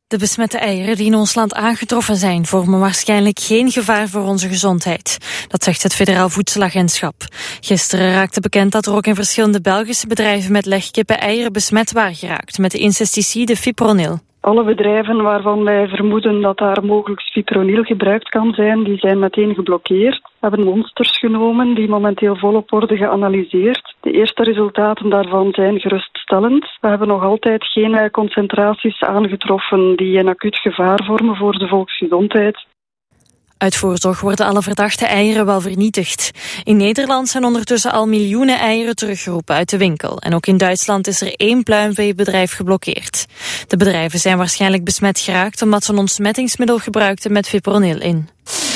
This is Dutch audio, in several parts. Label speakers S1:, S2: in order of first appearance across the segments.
S1: De besmette eieren die in ons land aangetroffen zijn vormen waarschijnlijk geen gevaar voor onze gezondheid. Dat zegt het Federaal Voedselagentschap. Gisteren raakte bekend dat er ook in verschillende Belgische bedrijven met legkippen eieren besmet waren geraakt met de insecticide fipronil.
S2: Alle bedrijven waarvan wij vermoeden dat daar mogelijk fipronil gebruikt kan zijn, die zijn meteen geblokkeerd. We hebben monsters genomen die momenteel volop worden geanalyseerd. De eerste resultaten daarvan zijn geruststellend. We hebben nog altijd geen concentraties aangetroffen die een acuut gevaar vormen voor de volksgezondheid.
S1: Uit voorzorg worden alle verdachte eieren wel vernietigd. In Nederland zijn ondertussen al miljoenen eieren teruggeroepen uit de winkel. En ook in Duitsland is er 1 pluimveebedrijf geblokkeerd. De bedrijven zijn waarschijnlijk besmet geraakt omdat ze een ontsmettingsmiddel gebruikten met fipronil in.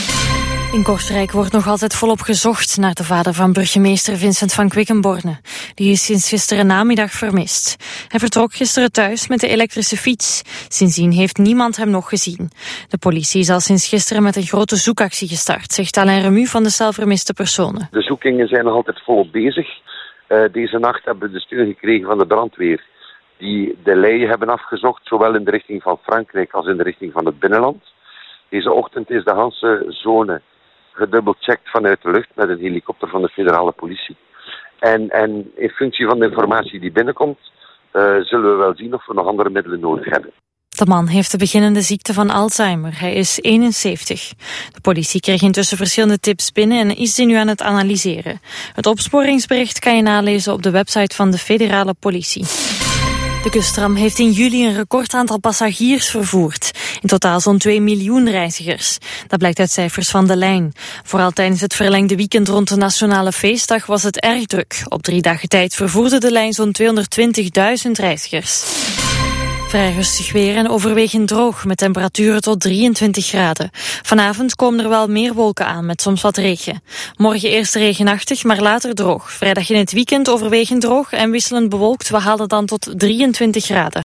S1: In Kortrijk wordt nog altijd volop gezocht naar de vader van burgemeester Vincent van Quickenborne. Die is sinds gisteren namiddag vermist. Hij vertrok gisteren thuis met de elektrische fiets. Sindsdien heeft niemand hem nog gezien. De politie is al sinds gisteren met een grote zoekactie gestart, zegt Alain Remu van de cel vermiste personen.
S3: De zoekingen zijn nog altijd volop bezig. Deze nacht hebben we de steun gekregen van de brandweer, die de leien hebben afgezocht, zowel in de richting van Frankrijk als in de richting van het binnenland. Deze ochtend is de Hanse zone gedubbelcheckt vanuit de lucht met een helikopter van de federale politie. En in functie van de informatie die binnenkomt, zullen we wel zien of we nog andere middelen nodig hebben.
S1: De man heeft de beginnende ziekte van Alzheimer. Hij is 71. De politie kreeg intussen verschillende tips binnen en is die nu aan het analyseren. Het opsporingsbericht kan je nalezen op de website van de federale politie. De kusttram heeft in juli een record aantal passagiers vervoerd. In totaal zo'n 2 miljoen reizigers. Dat blijkt uit cijfers van De Lijn. Vooral tijdens het verlengde weekend rond de Nationale Feestdag was het erg druk. Op 3 dagen tijd vervoerde De Lijn zo'n 220.000 reizigers. Vrij rustig weer en overwegend droog met temperaturen tot 23 graden. Vanavond komen er wel meer wolken aan met soms wat regen. Morgen eerst regenachtig, maar later droog. Vrijdag in het weekend overwegend droog en wisselend bewolkt. We halen dan tot 23 graden.